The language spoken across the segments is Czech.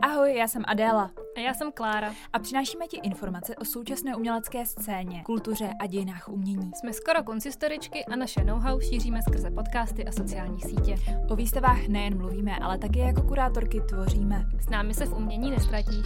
Ahoj, já jsem Adéla. A já jsem Klára. A přinášíme ti informace o současné umělecké scéně, kultuře a dějinách umění. Jsme skoro konzistoričky a naše know-how šíříme skrze podcasty a sociální sítě. O výstavách nejen mluvíme, ale také jako kurátorky tvoříme. S námi se v umění nestratíš.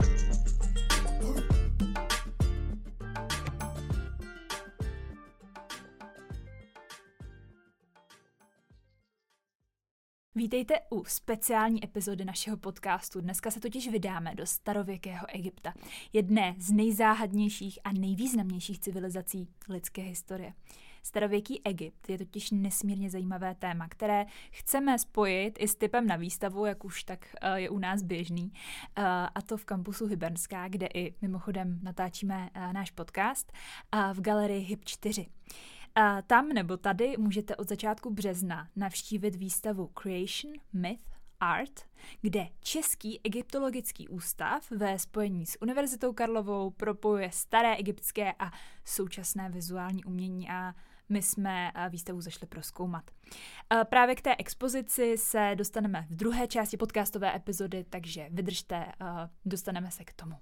Vítejte u speciální epizody našeho podcastu. Dneska se totiž vydáme do starověkého Egypta, jedné z nejzáhadnějších a nejvýznamnějších civilizací lidské historie. Starověký Egypt je totiž nesmírně zajímavé téma, které chceme spojit i s tipem na výstavu, jak už tak je u nás běžný, a to v kampusu Hybernská, kde i mimochodem natáčíme náš podcast, v galerii Hyb 4. Tam nebo tady můžete od začátku března navštívit výstavu Creation, Myth, Art, kde Český egyptologický ústav ve spojení s Univerzitou Karlovou propojuje staré egyptské a současné vizuální umění a my jsme výstavu zašli prozkoumat. Právě k té expozici se dostaneme v druhé části podcastové epizody, takže vydržte, dostaneme se k tomu.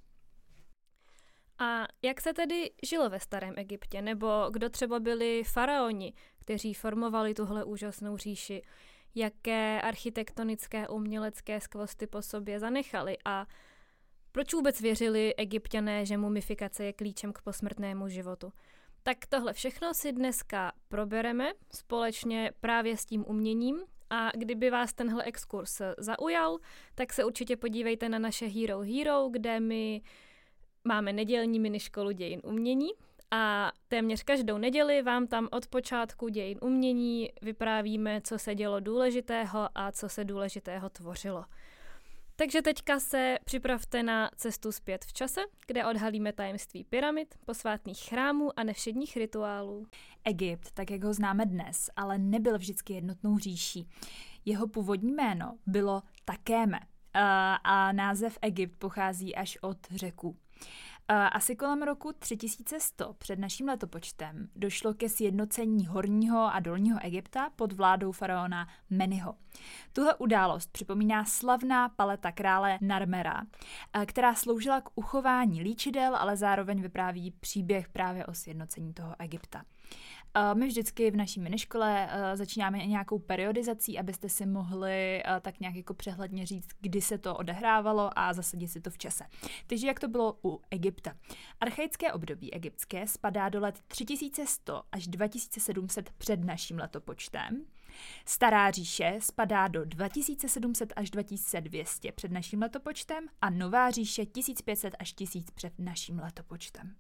A jak se tedy žilo ve starém Egyptě? Nebo kdo třeba byli faraoni, kteří formovali tuhle úžasnou říši? Jaké architektonické umělecké skvosty po sobě zanechali? A proč vůbec věřili Egypťané, že mumifikace je klíčem k posmrtnému životu? Tak tohle všechno si dneska probereme společně právě s tím uměním. A kdyby vás tenhle exkurs zaujal, tak se určitě podívejte na naše Hero, kde my máme nedělní miniškolu dějin umění a téměř každou neděli vám tam od počátku dějin umění vyprávíme, co se dělo důležitého a co se důležitého tvořilo. Takže teďka se připravte na cestu zpět v čase, kde odhalíme tajemství pyramid, posvátných chrámů a nevšedních rituálů. Egypt, tak jak ho známe dnes, ale nebyl vždycky jednotnou říší. Jeho původní jméno bylo Takéme a název Egypt pochází až od Řeků. Asi kolem roku 3100 před naším letopočtem došlo ke sjednocení horního a dolního Egypta pod vládou faraona Meniho. Tuhle událost připomíná slavná paleta krále Narmera, která sloužila k uchování líčidel, ale zároveň vypráví příběh právě o sjednocení toho Egypta. My vždycky v naší miniškole začínáme nějakou periodizací, abyste si mohli tak nějak jako přehledně říct, kdy se to odehrávalo a zasadit si to v čase. Takže jak to bylo u Egypta? Archaické období egyptské spadá do let 3100 až 2700 před naším letopočtem. Stará říše spadá do 2700 až 2200 před naším letopočtem a Nová říše 1500 až 1000 před naším letopočtem.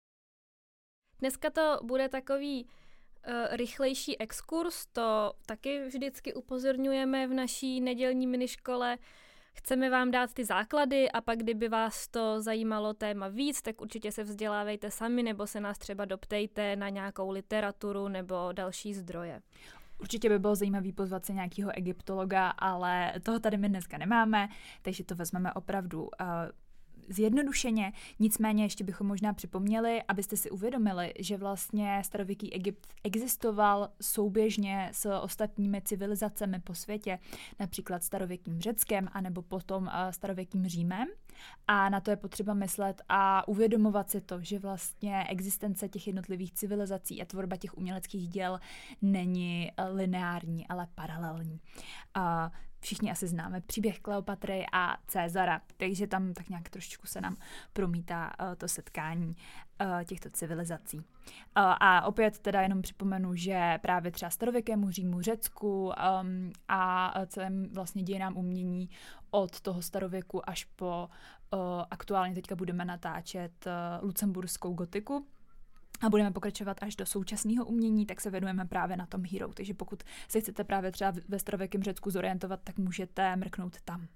Dneska to bude takový rychlejší exkurs, to taky vždycky upozorňujeme v naší nedělní miniškole. Chceme vám dát ty základy a pak, kdyby vás to zajímalo téma víc, tak určitě se vzdělávejte sami nebo se nás třeba doptejte na nějakou literaturu nebo další zdroje. Určitě by bylo zajímavé pozvat se nějakého egyptologa, ale toho tady my dneska nemáme, takže to vezmeme opravdu zjednodušeně, nicméně ještě bychom možná připomněli, abyste si uvědomili, že vlastně starověký Egypt existoval souběžně s ostatními civilizacemi po světě, například starověkým Řeckem anebo potom starověkým Římem. A na to je potřeba myslet a uvědomovat si to, že vlastně existence těch jednotlivých civilizací a tvorba těch uměleckých děl není lineární, ale paralelní. Všichni asi známe příběh Kleopatry a Cezara, takže tam tak nějak trošičku se nám promítá to setkání těchto civilizací. A opět teda jenom připomenu, že právě třeba starověkému Římu, Řecku a celém vlastně dějinám umění od toho starověku až po aktuálně teďka budeme natáčet lucemburskou gotiku, a budeme pokračovat až do současného umění, tak se věnujeme právě na tom Hero. Takže pokud se chcete právě třeba ve starověkém Řecku zorientovat, tak můžete mrknout tam.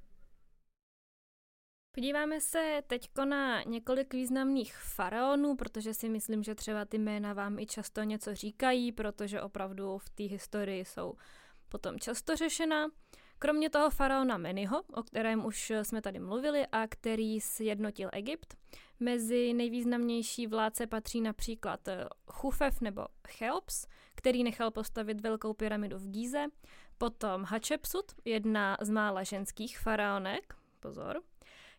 Podíváme se teďko na několik významných faraonů, protože si myslím, že třeba ty jména vám i často něco říkají, protože opravdu v té historii jsou potom často řešena. Kromě toho faraona Meniho, o kterém už jsme tady mluvili a který sjednotil Egypt, mezi nejvýznamnější vládce patří například Chufef nebo Cheops, který nechal postavit velkou pyramidu v Gíze, potom Hatšepsut, jedna z mála ženských faraonek, pozor,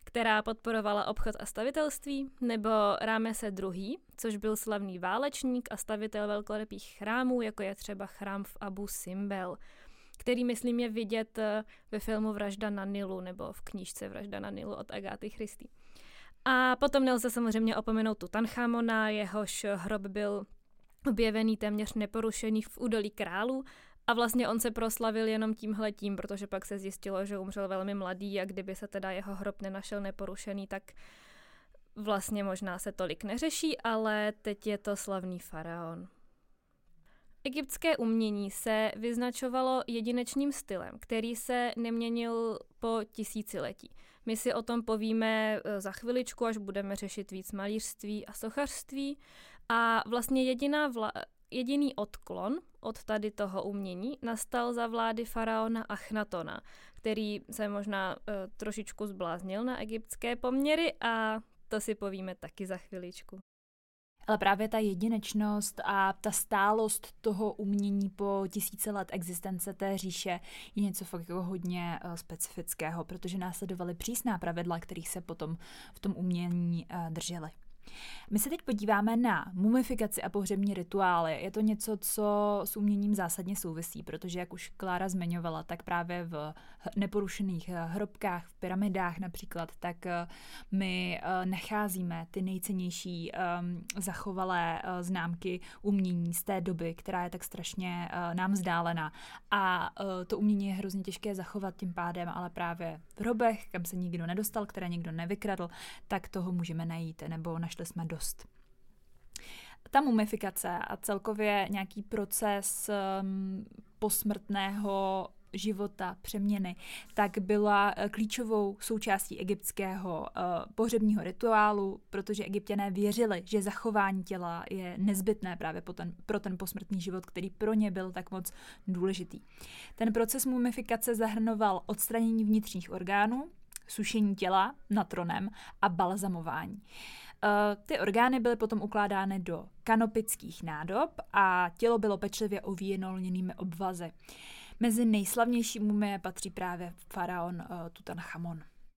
která podporovala obchod a stavitelství, nebo Rámese II., což byl slavný válečník a stavitel velkolepých chrámů, jako je třeba chrám v Abu Simbel, který, myslím, je vidět ve filmu Vražda na Nilu nebo v knížce Vražda na Nilu od Agáty Christie. A potom nelze samozřejmě opomenout Tutanchamona, jehož hrob byl objevený téměř neporušený v údolí králů a vlastně on se proslavil jenom tímhletím, protože pak se zjistilo, že umřel velmi mladý a kdyby se teda jeho hrob nenašel neporušený, tak vlastně možná se tolik neřeší, ale teď je to slavný faraon. Egyptské umění se vyznačovalo jedinečným stylem, který se neměnil po tisíciletí. My si o tom povíme za chviličku, až budeme řešit víc malířství a sochařství. A vlastně jediný odklon od tady toho umění nastal za vlády faraona Achnatona, který se možná trošičku zbláznil na egyptské poměry a to si povíme taky za chviličku. Ale právě ta jedinečnost a ta stálost toho umění po tisíce let existence té říše je něco fakt jako hodně specifického, protože následovaly přísná pravidla, kterých se potom v tom umění drželi. My se teď podíváme na mumifikaci a pohřební rituály. Je to něco, co s uměním zásadně souvisí, protože, jak už Klára zmiňovala, tak právě v neporušených hrobkách, v pyramidách například, tak my nacházíme ty nejcennější zachovalé známky umění z té doby, která je tak strašně nám vzdálená. A to umění je hrozně těžké zachovat tím pádem, ale právě v hrobech, kam se nikdo nedostal, které nikdo nevykradl, tak toho můžeme najít, nebo našli jsme dost. Ta mumifikace a celkově nějaký proces posmrtného života, přeměny, tak byla klíčovou součástí egyptského pohřebního rituálu, protože Egypťané věřili, že zachování těla je nezbytné právě pro ten posmrtný život, který pro ně byl tak moc důležitý. Ten proces mumifikace zahrnoval odstranění vnitřních orgánů, sušení těla natronem a balzamování. Ty orgány byly potom ukládány do kanopických nádob a tělo bylo pečlivě ovíjeno lněnými obvazy. Mezi nejslavnější mumie patří právě faraon Tutanchamon.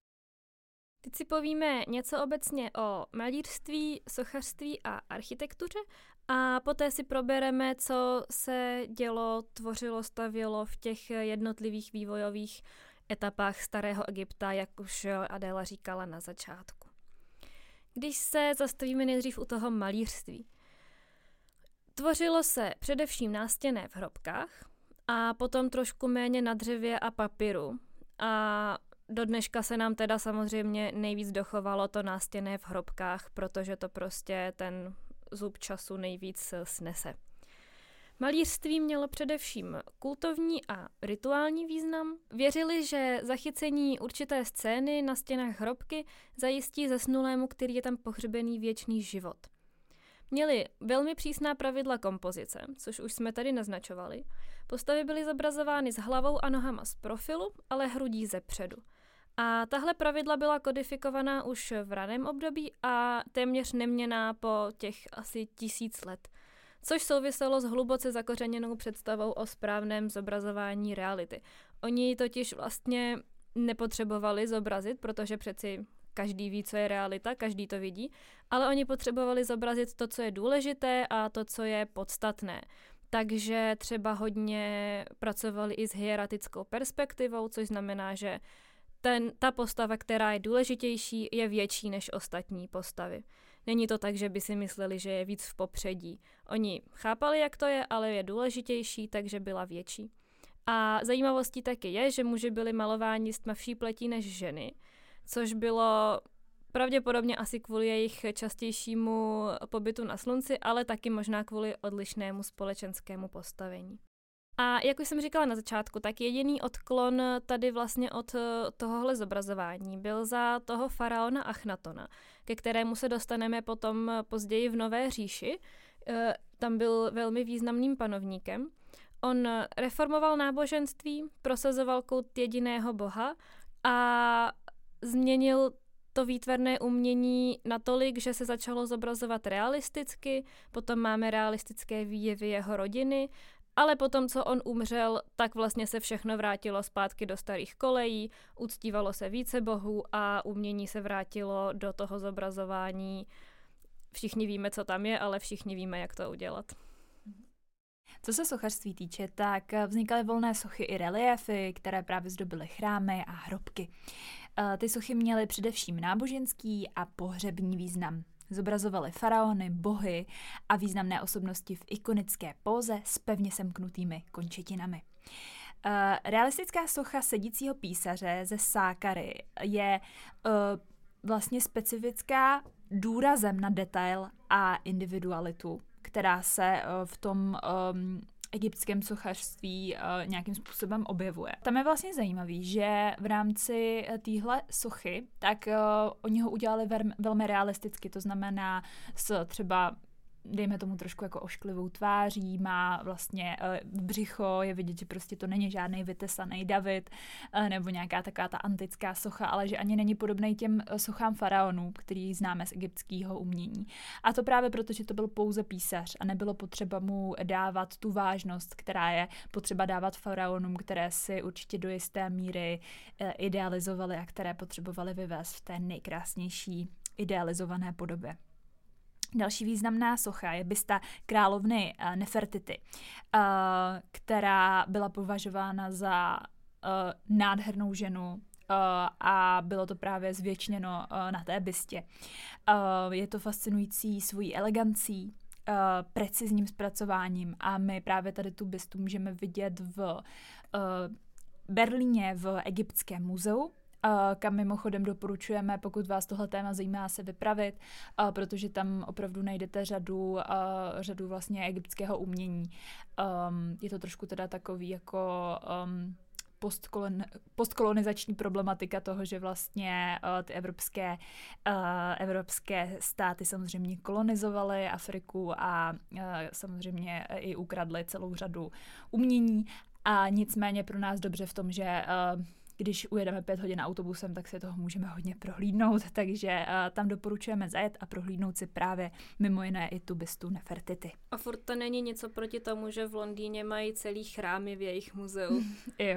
Teď si povíme něco obecně o malířství, sochařství a architektuře a poté si probereme, co se dělo, tvořilo, stavělo v těch jednotlivých vývojových etapách starého Egypta, jak už Adéla říkala na začátku. Když se zastavíme nejdřív u toho malířství. Tvořilo se především nástěnné v hrobkách a potom trošku méně na dřevě a papíru. A do dneška se nám teda samozřejmě nejvíc dochovalo to nástěnné v hrobkách, protože to prostě ten zub času nejvíc snese. Malířství mělo především kultovní a rituální význam. Věřili, že zachycení určité scény na stěnách hrobky zajistí zesnulému, který je tam pohřbený, věčný život. Měli velmi přísná pravidla kompozice, což už jsme tady naznačovali. Postavy byly zobrazovány s hlavou a nohama z profilu, ale hrudí zepředu. A tahle pravidla byla kodifikovaná už v raném období a téměř neměnná po těch asi 1000 let. Což souviselo s hluboce zakořeněnou představou o správném zobrazování reality. Oni totiž vlastně nepotřebovali zobrazit, protože přeci každý ví, co je realita, každý to vidí, ale oni potřebovali zobrazit to, co je důležité a to, co je podstatné. Takže třeba hodně pracovali i s hieratickou perspektivou, což znamená, že ta postava, která je důležitější, je větší než ostatní postavy. Není to tak, že by si mysleli, že je víc v popředí. Oni chápali, jak to je, ale je důležitější, takže byla větší. A zajímavostí taky je, že muži byli malováni s tmavší pletí než ženy, což bylo pravděpodobně asi kvůli jejich častějšímu pobytu na slunci, ale taky možná kvůli odlišnému společenskému postavení. A jak už jsem říkala na začátku, tak jediný odklon tady vlastně od tohohle zobrazování byl za toho faraona Achnatona, ke kterému se dostaneme potom později v Nové říši. Tam byl velmi významným panovníkem. On reformoval náboženství, prosazoval kult jediného boha a změnil to výtvarné umění natolik, že se začalo zobrazovat realisticky, potom máme realistické výjevy jeho rodiny Ale potom, co on umřel, tak vlastně se všechno vrátilo zpátky do starých kolejí, uctívalo se více bohů a umění se vrátilo do toho zobrazování. Všichni víme, co tam je, ale všichni víme, jak to udělat. Co se sochařství týče, tak vznikaly volné sochy i reliéfy, které právě zdobily chrámy a hrobky. Ty sochy měly především náboženský a pohřební význam. Zobrazovaly faraony, bohy a významné osobnosti v ikonické póze s pevně semknutými končetinami. Realistická socha sedícího písaře ze Sákary je vlastně specifická důrazem na detail a individualitu, která se v tom egyptském sochařství nějakým způsobem objevuje. Tam je vlastně zajímavý, že v rámci téhle sochy, tak oni ho udělali velmi realisticky, to znamená s třeba dejme tomu trošku jako ošklivou tváří, má vlastně břicho, je vidět, že prostě to není žádný vytesaný David nebo nějaká taková ta antická socha, ale že ani není podobný těm sochám faraonů, který známe z egyptského umění. A to právě proto, že to byl pouze písař a nebylo potřeba mu dávat tu vážnost, která je potřeba dávat faraonům, které si určitě do jisté míry idealizovali a které potřebovali vyvést v té nejkrásnější idealizované podobě. Další významná socha je bysta královny Nefertity, která byla považována za nádhernou ženu a bylo to právě zvětšněno na té bystě. Je to fascinující svojí elegancí, precizním zpracováním a my právě tady tu bystu můžeme vidět v Berlíně v Egyptském muzeu, kam mimochodem doporučujeme, pokud vás tohle téma zajímá, se vypravit, protože tam opravdu najdete řadu vlastně egyptského umění. Je to trošku teda takový jako postkolonizační problematika toho, že vlastně ty evropské státy samozřejmě kolonizovaly Afriku a samozřejmě i ukradly celou řadu umění. A nicméně pro nás dobře v tom, že když ujedeme 5 hodin autobusem, tak si toho můžeme hodně prohlídnout, takže tam doporučujeme zajet a prohlídnout si právě mimo jiné i tu bystu Nefertity. A furt to není něco proti tomu, že v Londýně mají celý chrámy v jejich muzeu. Jo.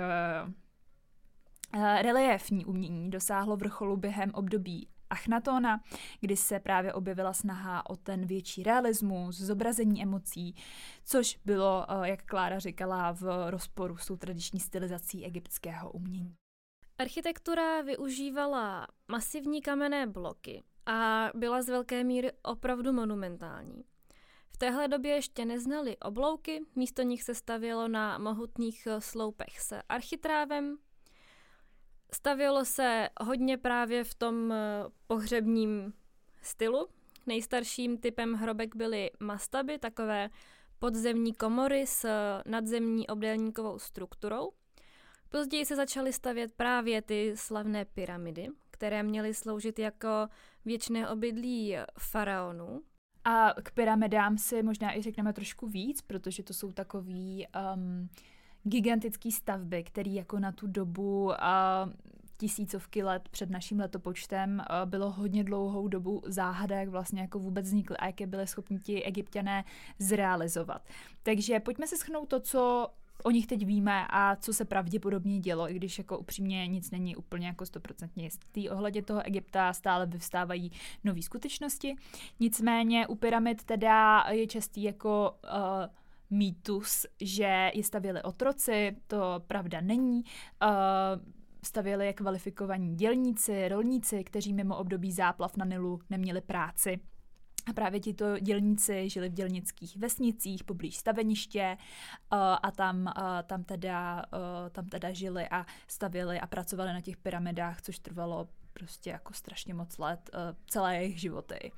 Reliéfní umění dosáhlo vrcholu během období Achnatona, kdy se právě objevila snaha o ten větší realismus, zobrazení emocí, což bylo, jak Klára říkala, v rozporu s tou tradiční stylizací egyptského umění. Architektura využívala masivní kamenné bloky a byla z velké míry opravdu monumentální. V téhle době ještě neznali oblouky, místo nich se stavělo na mohutných sloupech s architrávem. Stavělo se hodně právě v tom pohřebním stylu. Nejstarším typem hrobek byly mastaby, takové podzemní komory s nadzemní obdélníkovou strukturou. Později se začaly stavět právě ty slavné pyramidy, které měly sloužit jako věčné obydlí faraonů. A k pyramidám si možná i řekneme trošku víc, protože to jsou takový gigantický stavby, které jako na tu dobu tisícovky let před naším letopočtem bylo hodně dlouhou dobu záhada, jak vlastně jako vůbec vznikly a jak je byli schopni ti Egypťané zrealizovat. Takže pojďme si shrnout to, co o nich teď víme a co se pravděpodobně dělo, i když jako upřímně nic není úplně jako 100% jistý. Ohledně toho Egypta stále vyvstávají nové skutečnosti. Nicméně u pyramid teda je častý jako mýtus, že je stavěli otroci, to pravda není. Stavěli je kvalifikovaní dělníci, rolníci, kteří mimo období záplav na Nilu neměli práci. A právě tito dělníci žili v dělnických vesnicích poblíž staveniště a tam teda žili a stavěli a pracovali na těch pyramidách, což trvalo prostě jako strašně moc let, celé jejich životy.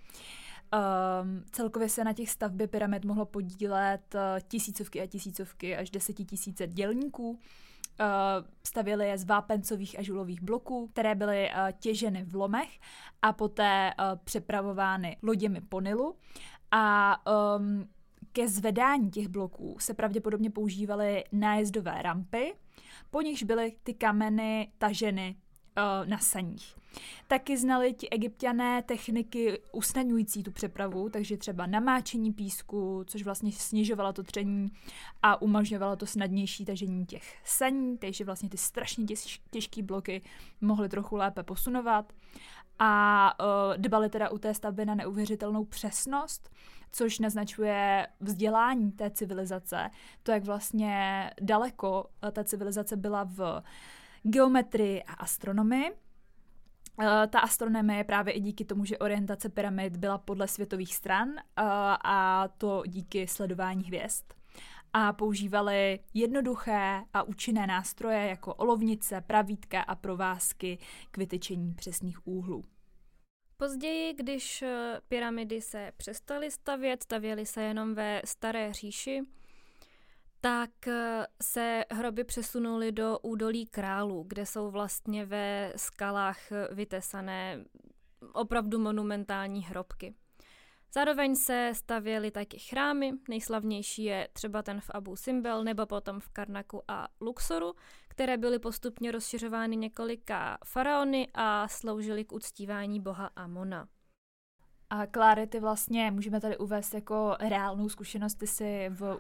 Celkově se na těch stavbě pyramid mohlo podílet tisícovky a tisícovky až 10 000 dělníků. Stavěli je z vápencových a žulových bloků, které byly těženy v lomech a poté přepravovány loděmi po Nilu. A ke zvedání těch bloků se pravděpodobně používaly nájezdové rampy, po nichž byly ty kameny taženy na saních. Taky znali ti Egypťané techniky usnadňující tu přepravu, takže třeba namáčení písku, což vlastně snižovalo to tření a umožňovalo to snadnější tažení těch saní, takže vlastně ty strašně těžké bloky mohly trochu lépe posunovat. A dbali teda u té stavby na neuvěřitelnou přesnost, což naznačuje vzdělání té civilizace. To, jak vlastně daleko ta civilizace byla v geometrii a astronomii. Ta astronomie právě i díky tomu, že orientace pyramid byla podle světových stran a to díky sledování hvězd. A používali jednoduché a účinné nástroje jako olovnice, pravítka a provázky k vytyčení přesných úhlů. Později, když pyramidy se přestaly stavěly se jenom ve Staré říši, tak se hroby přesunuly do údolí králů, kde jsou vlastně ve skalách vytesané opravdu monumentální hrobky. Zároveň se stavěly taky chrámy, nejslavnější je třeba ten v Abu Simbel nebo potom v Karnaku a Luxoru, které byly postupně rozšiřovány několika faraony a sloužily k uctívání boha Amona. A Kláry, ty vlastně můžeme tady uvést jako reálnou zkušenost, ty jsi v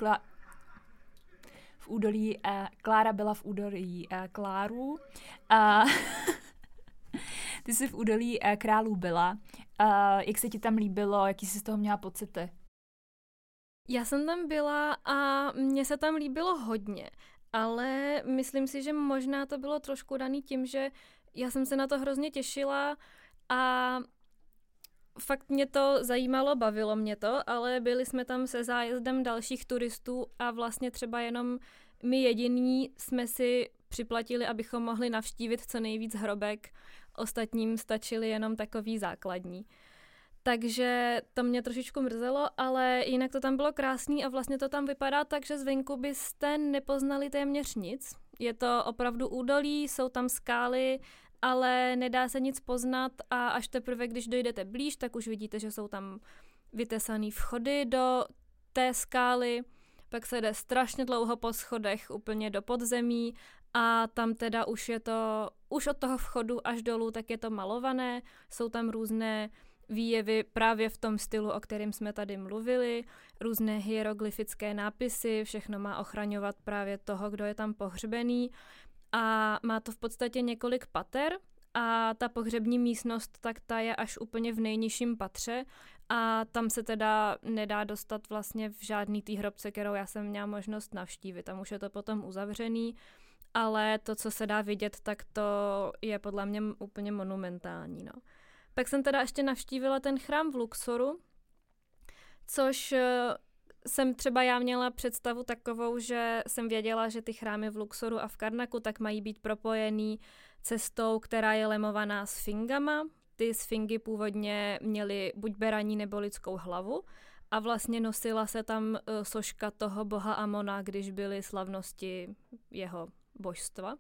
údolí Klára byla v údolí Klárů. Ty jsi v údolí králů byla. Jak se ti tam líbilo, jaký jsi z toho měla pocity? Já jsem tam byla a mně se tam líbilo hodně, ale myslím si, že možná to bylo trošku daný tím, že já jsem se na to hrozně těšila a fakt mě to zajímalo, bavilo mě to, ale byli jsme tam se zájezdem dalších turistů a vlastně třeba jenom my jediní jsme si připlatili, abychom mohli navštívit co nejvíc hrobek, ostatním stačili jenom takový základní. Takže to mě trošičku mrzelo, ale jinak to tam bylo krásný a vlastně to tam vypadá tak, že zvenku byste nepoznali téměř nic. Je to opravdu údolí, jsou tam skály, ale nedá se nic poznat a až teprve, když dojdete blíž, tak už vidíte, že jsou tam vytesaný vchody do té skály, pak se jde strašně dlouho po schodech úplně do podzemí a tam teda už od toho vchodu až dolů, tak je to malované, jsou tam různé výjevy právě v tom stylu, o kterém jsme tady mluvili, různé hieroglyfické nápisy, všechno má ochraňovat právě toho, kdo je tam pohřbený a má to v podstatě několik pater a ta pohřební místnost, tak ta je až úplně v nejnižším patře a tam se teda nedá dostat vlastně v žádný té hrobce, kterou já jsem měla možnost navštívit, tam už je to potom uzavřený, ale to, co se dá vidět, tak to je podle mě úplně monumentální, no. Pak jsem teda ještě navštívila ten chrám v Luxoru, což jsem třeba já měla představu takovou, že jsem věděla, že ty chrámy v Luxoru a v Karnaku tak mají být propojený cestou, která je lemovaná sfingama. Ty sfingy původně měly buď beraní nebo lidskou hlavu a vlastně nosila se tam soška toho boha Amona, když byly slavnosti jeho božstva.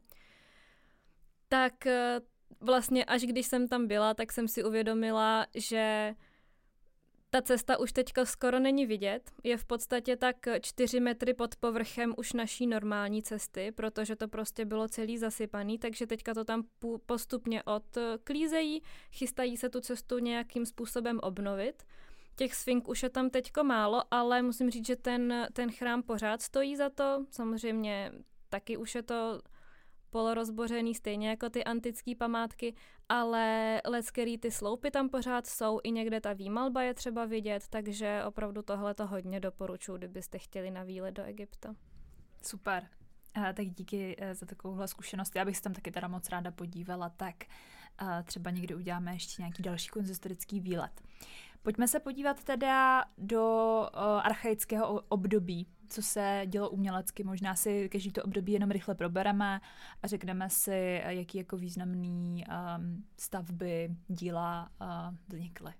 Tak vlastně až když jsem tam byla, tak jsem si uvědomila, že ta cesta už teďka skoro není vidět. Je v podstatě tak 4 metry pod povrchem už naší normální cesty, protože to prostě bylo celý zasypaný, takže teďka to tam postupně odklízejí, chystají se tu cestu nějakým způsobem obnovit. Těch sfink už je tam teďko málo, ale musím říct, že ten chrám pořád stojí za to. Samozřejmě taky už je to polorozbořený, stejně jako ty antické památky, ale leckerý ty sloupy tam pořád jsou, i někde ta výmalba je třeba vidět, takže opravdu tohle to hodně doporučuji, kdybyste chtěli na výlet do Egypta. Super. Tak díky za takovouhle zkušenost. Já bych se tam taky teda moc ráda podívala, tak třeba někdy uděláme ještě nějaký další konzistorický výlet. Pojďme se podívat teda do archaického období, co se dělo umělecky. Možná si každý to období jenom rychle probereme a řekneme si, jaký jako významný stavby, díla vznikly.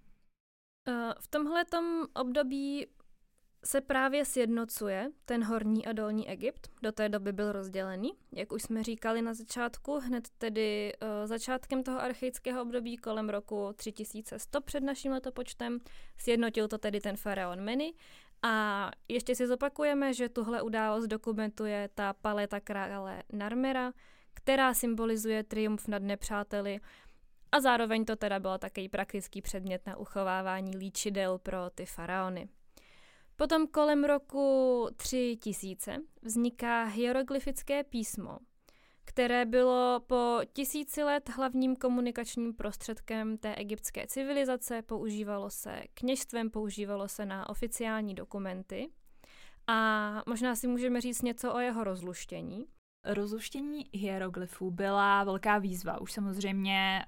V tomhletom období se právě sjednocuje ten horní a dolní Egypt. Do té doby byl rozdělený, jak už jsme říkali na začátku, hned tedy začátkem toho archaického období kolem roku 3100 před naším letopočtem. Sjednotil to tedy ten faraon Meni. A ještě si zopakujeme, že tuhle událost dokumentuje ta paleta krále Narmera, která symbolizuje triumf nad nepřáteli a zároveň to teda byl takový praktický předmět na uchovávání líčidel pro ty faraony. Potom kolem roku 3000 vzniká hieroglyfické písmo, které bylo po 1000 let hlavním komunikačním prostředkem té egyptské civilizace, používalo se kněžstvem, používalo se na oficiální dokumenty a možná si můžeme říct něco o jeho rozluštění. Rozluštění hieroglyfů byla velká výzva. Už samozřejmě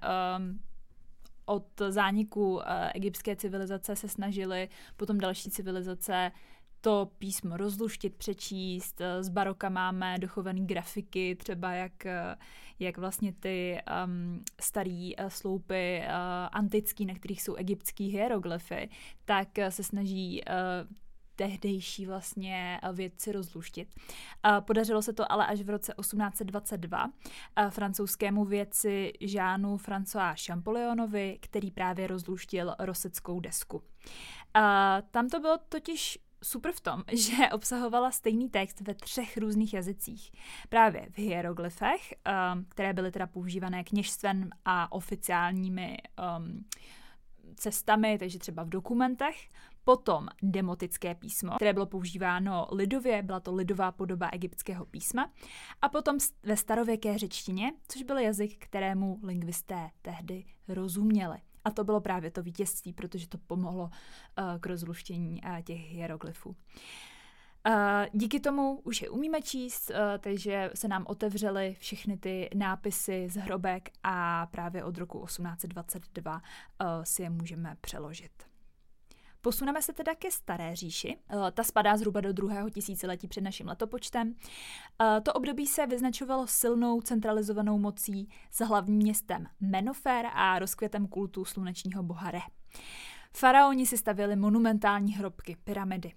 od zániku egyptské civilizace se snažily potom další civilizace to písmo rozluštit, přečíst. Z baroka máme dochované grafiky, třeba jak vlastně ty staré sloupy antický, na kterých jsou egyptský hieroglyfy, tak se snaží tehdejší vlastně vědci rozluštit. Podařilo se to ale až v roce 1822 francouzskému vědci Jeanu François Champollionovi, který právě rozluštil roseckou desku. Tam to bylo totiž super v tom, že obsahovala stejný text ve 3 různých jazycích. Právě v hieroglyfech, které byly teda používané kněžstvem a oficiálními cestami, takže třeba v dokumentech. Potom demotické písmo, které bylo používáno lidově, byla to lidová podoba egyptského písma. A potom ve starověké řečtině, což byl jazyk, kterému lingvisté tehdy rozuměli. A to bylo právě to vítězství, protože to pomohlo k rozluštění těch hieroglyfů. Díky tomu už je umíme číst, takže se nám otevřely všechny ty nápisy z hrobek a právě od roku 1822 si je můžeme přeložit. Posuneme se teda ke Staré říši. Ta spadá zhruba do 2. tisíciletí před naším letopočtem. To období se vyznačovalo silnou centralizovanou mocí s hlavním městem Menofer a rozkvětem kultu slunečního boha Re. Faraoni si stavěli monumentální hrobky, pyramidy.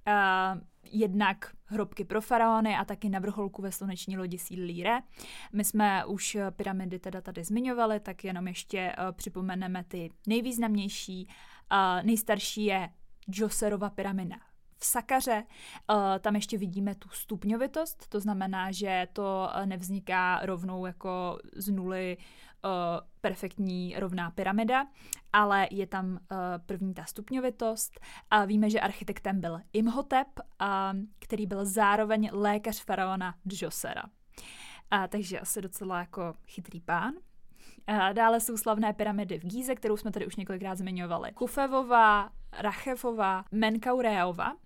Jednak hrobky pro faraony a taky na vrcholku ve sluneční lodi sídlí Re. My jsme už pyramidy teda tady zmiňovali, tak jenom ještě připomeneme ty nejvýznamnější. Nejstarší je Džoserova pyramida v Sakaře. Tam ještě vidíme tu stupňovitost, to znamená, že to nevzniká rovnou jako z nuly perfektní rovná pyramida, ale je tam první ta stupňovitost. A víme, že architektem byl Imhotep, který byl zároveň lékař faraona Džosera. Takže asi docela jako chytrý pán. Dále jsou slavné pyramidy v Gíze, kterou jsme tady už několikrát zmiňovali. Chufevova, Rachefova, Menkaureova.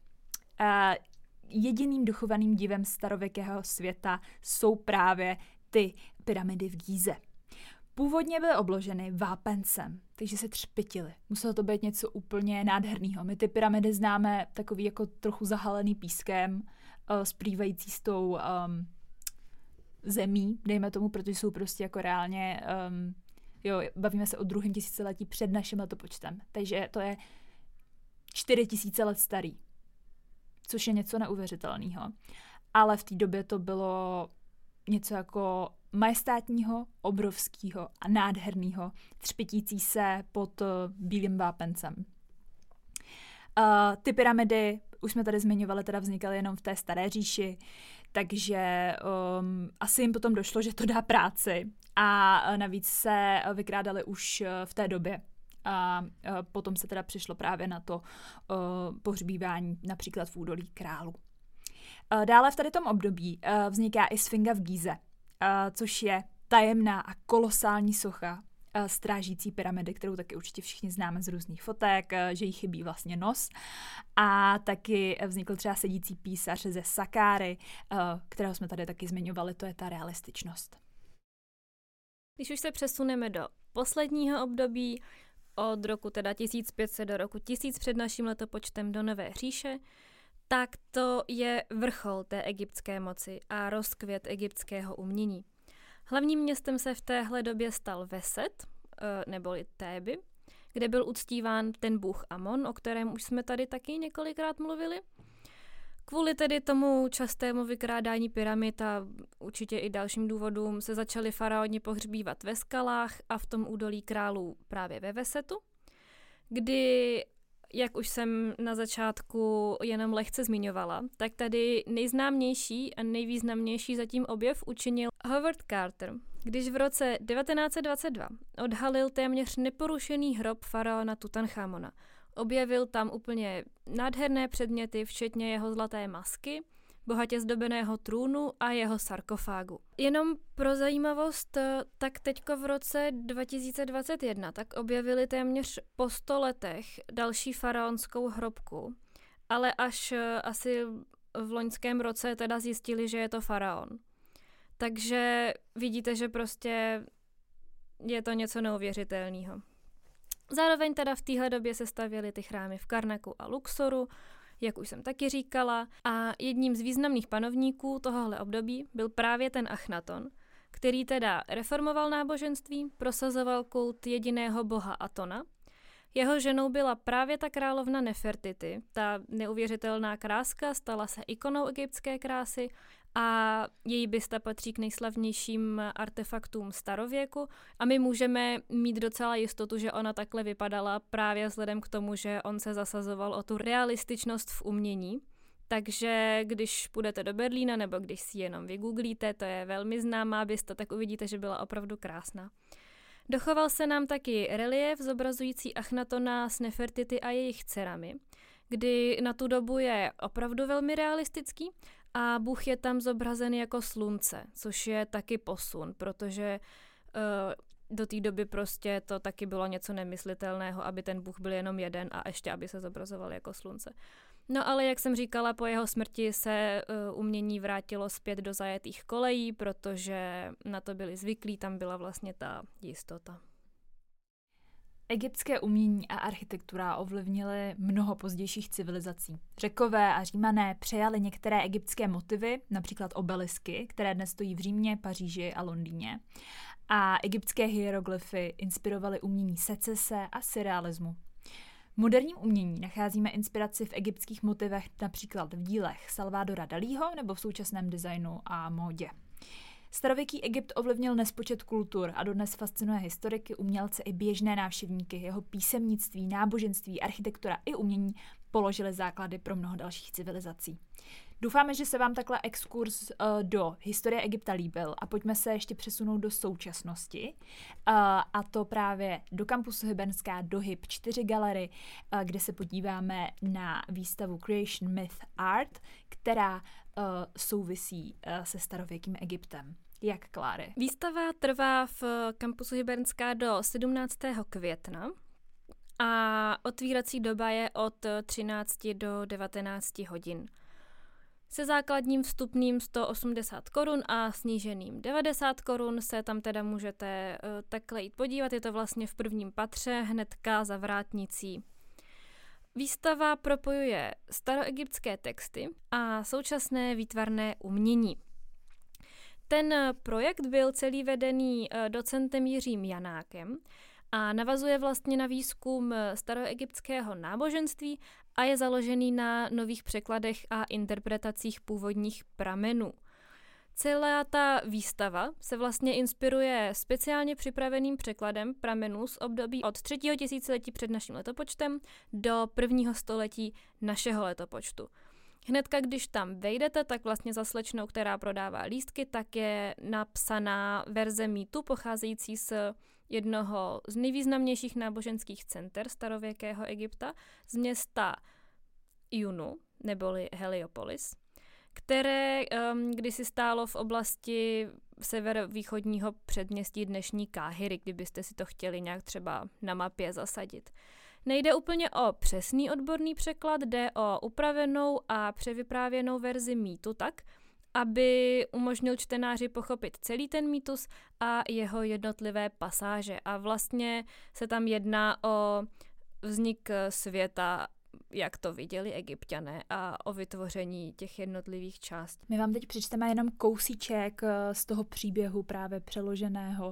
Jediným dochovaným divem starověkého světa jsou právě ty pyramidy v Gíze. Původně byly obloženy vápencem, takže se třpytily. Muselo to být něco úplně nádherného. My ty pyramidy známe takový jako trochu zahalený pískem, splývající s tou zemí, dejme tomu, protože jsou prostě jako reálně, bavíme se o 2. tisíciletí před naším letopočtem. Takže to je 4000 let starý, což je něco neuvěřitelného. Ale v té době to bylo něco jako majestátního, obrovského a nádherného, třpitící se pod bílým vápencem. Ty pyramidy, už jsme tady zmiňovali, teda vznikaly jenom v té Staré říši, takže asi jim potom došlo, že to dá práci a navíc se vykrádali už v té době. A potom se teda přišlo právě na to pohřbívání například v údolí Králů. Dále v tady tom období vzniká i Sfinga v Gíze, což je tajemná a kolosální socha strážící pyramidy, kterou taky určitě všichni známe z různých fotek, že jí chybí vlastně nos. A taky vznikl třeba sedící písař ze Sakáry, kterého jsme tady taky zmiňovali, to je ta realističnost. Když už se přesuneme do posledního období, od roku teda 1500 do roku 1000 před naším letopočtem do Nové říše, tak to je vrchol té egyptské moci a rozkvět egyptského umění. Hlavním městem se v téhle době stal Veset, neboli Téby, kde byl uctíván ten bůh Amon, o kterém už jsme tady taky několikrát mluvili. Kvůli tedy tomu častému vykrádání pyramid a určitě i dalším důvodům se začali faraoni pohřbívat ve skalách a v tom údolí Králů právě ve Vesetu, kdy jak už jsem na začátku jenom lehce zmiňovala, tak tady nejznámější a nejvýznamnější zatím objev učinil Howard Carter, když v roce 1922 odhalil téměř neporušený hrob faraona Tutanchamona. Objevil tam úplně nádherné předměty, včetně jeho zlaté masky, bohatě zdobeného trůnu a jeho sarkofágu. Jenom pro zajímavost, tak teďko v roce 2021 tak objevili téměř po 100 letech další faraonskou hrobku, ale až asi v loňském roce teda zjistili, že je to faraon. Takže vidíte, že prostě je to něco neuvěřitelného. Zároveň teda v téhle době se stavěly ty chrámy v Karnaku a Luxoru, jak už jsem taky říkala, a jedním z významných panovníků tohohle období byl právě ten Achnaton, který teda reformoval náboženství, prosazoval kult jediného boha Atona. Jeho ženou byla právě ta královna Nefertiti, ta neuvěřitelná kráska, stala se ikonou egyptské krásy a její bysta patří k nejslavnějším artefaktům starověku a my můžeme mít docela jistotu, že ona takhle vypadala právě vzhledem k tomu, že on se zasazoval o tu realističnost v umění. Takže když půjdete do Berlína nebo když si jenom vygooglíte, to je velmi známá bysta, tak uvidíte, že byla opravdu krásná. Dochoval se nám taky reliéf zobrazující Achnatona s Nefertiti a jejich dcerami, kdy na tu dobu je opravdu velmi realistický a Bůh je tam zobrazen jako slunce, což je taky posun, protože do té doby prostě to taky bylo něco nemyslitelného, aby ten Bůh byl jenom jeden a ještě aby se zobrazoval jako slunce. No ale jak jsem říkala, po jeho smrti se umění vrátilo zpět do zajetých kolejí, protože na to byli zvyklí, tam byla vlastně ta jistota. Egyptské umění a architektura ovlivnily mnoho pozdějších civilizací. Řekové a Římané přejali některé egyptské motivy, například obelisky, které dnes stojí v Římě, Paříži a Londýně. A egyptské hieroglyfy inspirovaly umění secese a surrealismu. V moderním umění nacházíme inspiraci v egyptských motivech například v dílech Salvadora Dalího nebo v současném designu a módě. Starověký Egypt ovlivnil nespočet kultur a dodnes fascinuje historiky, umělce i běžné návštěvníky. Jeho písemnictví, náboženství, architektura i umění položily základy pro mnoho dalších civilizací. Doufáme, že se vám takhle exkurs do historie Egypta líbil a pojďme se ještě přesunout do současnosti a to právě do kampusu Hybernská, do HIB 4 galery, kde se podíváme na výstavu Creation Myth Art, která souvisí se starověkým Egyptem. Jak, Kláry? Výstava trvá v kampusu Hybernská do 17. května a otvírací doba je od 13 do 19 hodin. Se základním vstupným 180 korun a sníženým 90 korun se tam teda můžete takhle jít podívat. Je to vlastně v prvním patře, hnedka za vrátnicí. Výstava propojuje staroegyptské texty a současné výtvarné umění. Ten projekt byl celý vedený docentem Jiřím Janákem a navazuje vlastně na výzkum staroegyptského náboženství a je založený na nových překladech a interpretacích původních pramenů. Celá ta výstava se vlastně inspiruje speciálně připraveným překladem pramenů z období od 3. tisíciletí před naším letopočtem do 1. století našeho letopočtu. Hnedka, když tam vejdete, tak vlastně za slečnou, která prodává lístky, tak je napsaná verze mýtu pocházející z jednoho z nejvýznamnějších náboženských center starověkého Egypta, z města Junu, neboli Heliopolis, které kdysi stálo v oblasti severovýchodního předměstí dnešní Káhiry, kdybyste si to chtěli nějak třeba na mapě zasadit. Nejde úplně o přesný odborný překlad, jde o upravenou a převyprávěnou verzi mýtu tak, aby umožnil čtenáři pochopit celý ten mýtus a jeho jednotlivé pasáže. A vlastně se tam jedná o vznik světa, jak to viděli Egypťané, a o vytvoření těch jednotlivých částí. My vám teď přečteme jenom kousíček z toho příběhu právě přeloženého,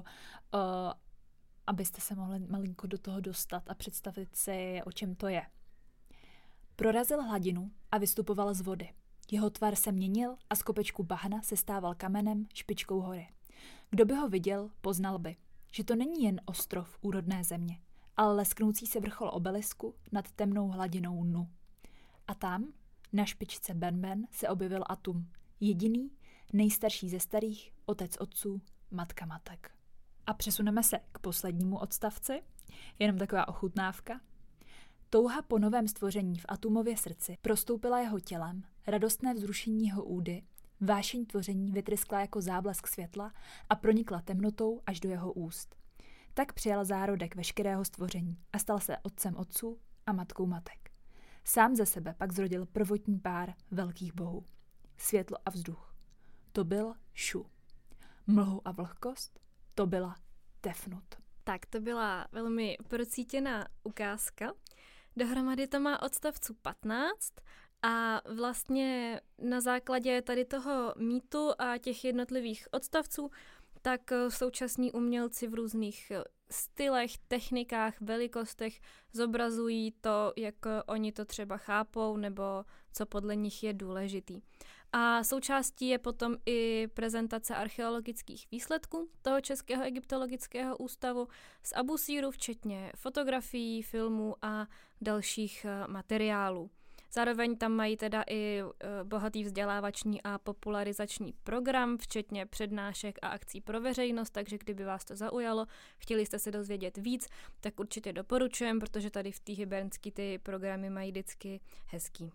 abyste se mohli malinko do toho dostat a představit si, o čem to je. Prorazil hladinu a vystupoval z vody. Jeho tvar se měnil a z kopečku bahna se stával kamenem, špičkou hory. Kdo by ho viděl, poznal by, že to není jen ostrov úrodné země, ale lesknoucí se vrchol obelisku nad temnou hladinou Nu. A tam, na špičce Ben, se objevil Atum. Jediný, nejstarší ze starých, otec otců, matka matek. A přesuneme se k poslednímu odstavci, jenom taková ochutnávka. Touha po novém stvoření v Atumově srdci prostoupila jeho tělem, radostné vzrušení jeho údy, vášeň tvoření vytryskla jako záblesk světla a pronikla temnotou až do jeho úst. Tak přijal zárodek veškerého stvoření a stal se otcem otců a matkou matek. Sám ze sebe pak zrodil prvotní pár velkých bohů. Světlo a vzduch. To byl Šu. Mlhu a vlhkost. To byla Tefnut. Tak to byla velmi procítěná ukázka. Dohromady to má odstavců 15 a vlastně na základě tady toho mýtu a těch jednotlivých odstavců tak současní umělci v různých stylech, technikách, velikostech zobrazují to, jak oni to třeba chápou nebo co podle nich je důležitý. A součástí je potom i prezentace archeologických výsledků toho Českého egyptologického ústavu z Abusíru, včetně fotografií, filmů a dalších materiálů. Zároveň tam mají teda i bohatý vzdělávační a popularizační program, včetně přednášek a akcí pro veřejnost, takže kdyby vás to zaujalo, chtěli jste se dozvědět víc, tak určitě doporučujem, protože tady v té hybernské ty programy mají vždycky hezký.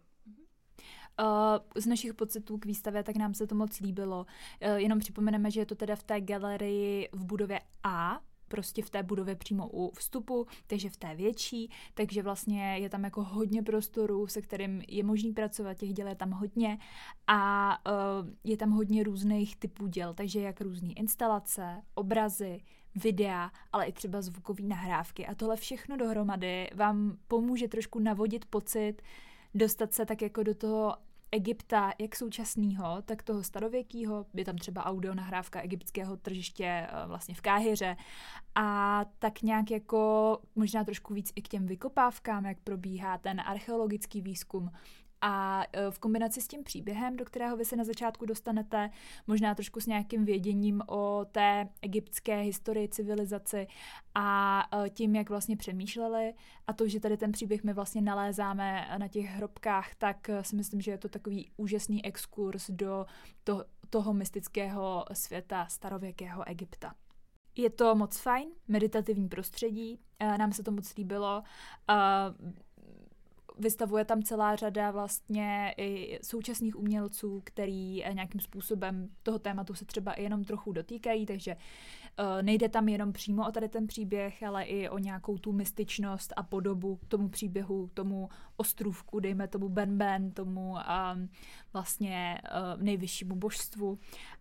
Z našich pocitů k výstavě, tak nám se to moc líbilo. Jenom připomeneme, že je to teda v té galerii v budově A, prostě v té budově přímo u vstupu, takže v té větší, takže vlastně je tam jako hodně prostoru, se kterým je možný pracovat, těch děl je tam hodně a je tam hodně různých typů děl, takže jak různý instalace, obrazy, videa, ale i třeba zvukové nahrávky a tohle všechno dohromady vám pomůže trošku navodit pocit, dostat se tak jako do toho Egypta, jak současného, tak toho starověkého, je tam třeba audio nahrávka egyptského tržiště vlastně v Káhiře a tak nějak jako možná trošku víc i k těm vykopávkám, jak probíhá ten archeologický výzkum a v kombinaci s tím příběhem, do kterého vy se na začátku dostanete, možná trošku s nějakým věděním o té egyptské historii, civilizaci a tím, jak vlastně přemýšleli a to, že tady ten příběh my vlastně nalézáme na těch hrobkách, tak si myslím, že je to takový úžasný exkurs do toho mystického světa starověkého Egypta. Je to moc fajn, meditativní prostředí, nám se to moc líbilo. Vystavuje tam celá řada vlastně i současných umělců, který nějakým způsobem toho tématu se třeba i jenom trochu dotýkají, takže nejde tam jenom přímo o tady ten příběh, ale i o nějakou tu mystičnost a podobu tomu příběhu, tomu ostrůvku, dejme tomu Ben, tomu vlastně nejvyššímu božstvu.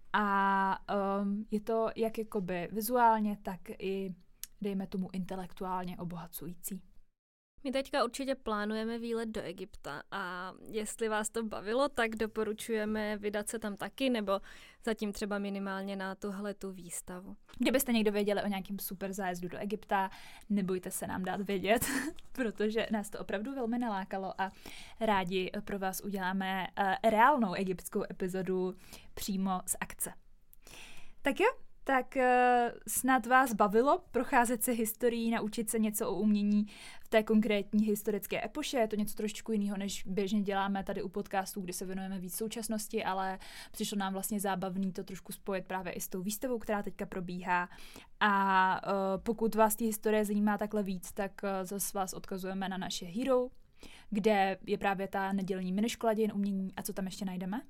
A je to jak jakoby vizuálně, tak i dejme tomu intelektuálně obohacující. My teďka určitě plánujeme výlet do Egypta a jestli vás to bavilo, tak doporučujeme vydat se tam taky nebo zatím třeba minimálně na tuhletu výstavu. Kdybyste někdo věděli o nějakém super zájezdu do Egypta, nebojte se nám dát vědět, protože nás to opravdu velmi nalákalo a rádi pro vás uděláme reálnou egyptskou epizodu přímo z akce. Tak jo? Tak snad vás bavilo procházet se historií, naučit se něco o umění v té konkrétní historické epoše. Je to něco trošku jiného, než běžně děláme tady u podcastů, kdy se věnujeme víc současnosti, ale přišlo nám vlastně zábavný to trošku spojit právě i s tou výstavou, která teďka probíhá. A pokud vás ty historie zajímá takhle víc, tak zase vás odkazujeme na naše Hero, kde je právě ta nedělní miniškola dějin umění. A co tam ještě najdeme?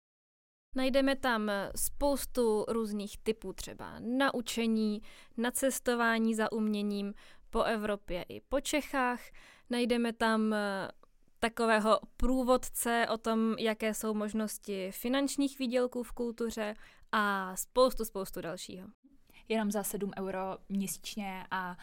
Najdeme tam spoustu různých typů třeba na učení, na cestování za uměním po Evropě i po Čechách. Najdeme tam takového průvodce o tom, jaké jsou možnosti finančních výdělků v kultuře a spoustu dalšího. Jenom za 7 € měsíčně a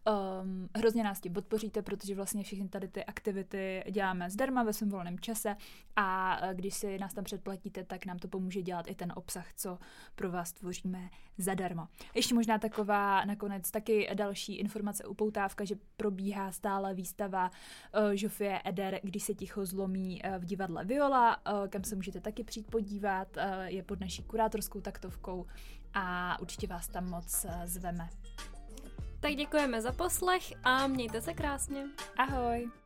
hrozně nás tím podpoříte, protože vlastně všechny tady ty aktivity děláme zdarma ve svém volném čase a když si nás tam předplatíte, tak nám to pomůže dělat i ten obsah, co pro vás tvoříme zadarmo. Ještě možná taková nakonec taky další informace upoutávka, že probíhá stále výstava Žofie Eder, Když se ticho zlomí v divadle Viola, kam se můžete taky přijít podívat, je pod naší kurátorskou taktovkou a určitě vás tam moc zveme. Tak děkujeme za poslech a mějte se krásně. Ahoj!